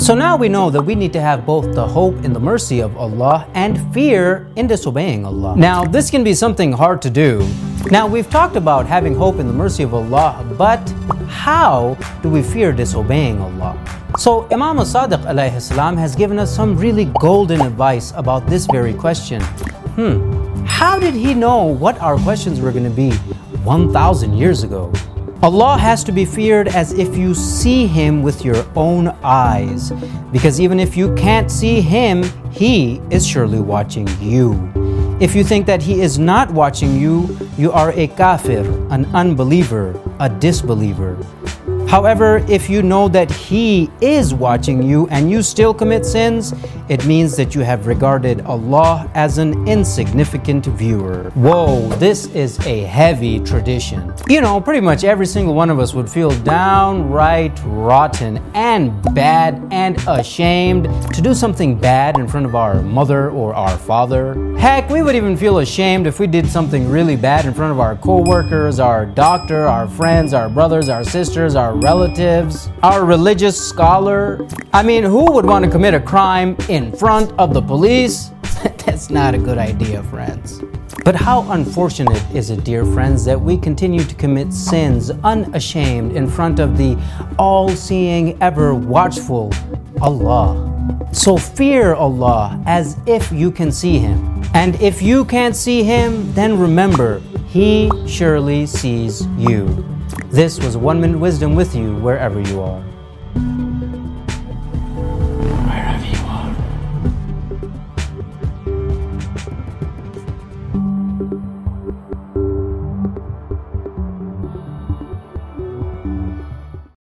So now we know that we need to have both the hope in the mercy of Allah and fear in disobeying Allah. Now, this can be something hard to do. Now, we've talked about having hope in the mercy of Allah, but how do we fear disobeying Allah? So, Imam As-Sadiq alayhi salam has given us some really golden advice about this very question. How did he know what our questions were going to be 1,000 years ago? Allah has to be feared as if you see Him with your own eyes, because even if you can't see Him, He is surely watching you. If you think that He is not watching you, you are a kafir, an unbeliever, a disbeliever. However, if you know that He is watching you and you still commit sins, it means that you have regarded Allah as an insignificant viewer. Whoa, this is a heavy tradition. You know, pretty much every single one of us would feel downright rotten and bad and ashamed to do something bad in front of our mother or our father. Heck, we would even feel ashamed if we did something really bad in front of our co-workers, our doctor, our friends, our brothers, our sisters, our relatives, our religious scholar. I mean, who would want to commit a crime in front of the police? That's not a good idea, friends. But how unfortunate is it, dear friends, that we continue to commit sins unashamed in front of the all-seeing, ever-watchful Allah. So fear Allah as if you can see Him. And if you can't see Him, then remember, He surely sees you. This was 1 Minute Wisdom with you wherever you are.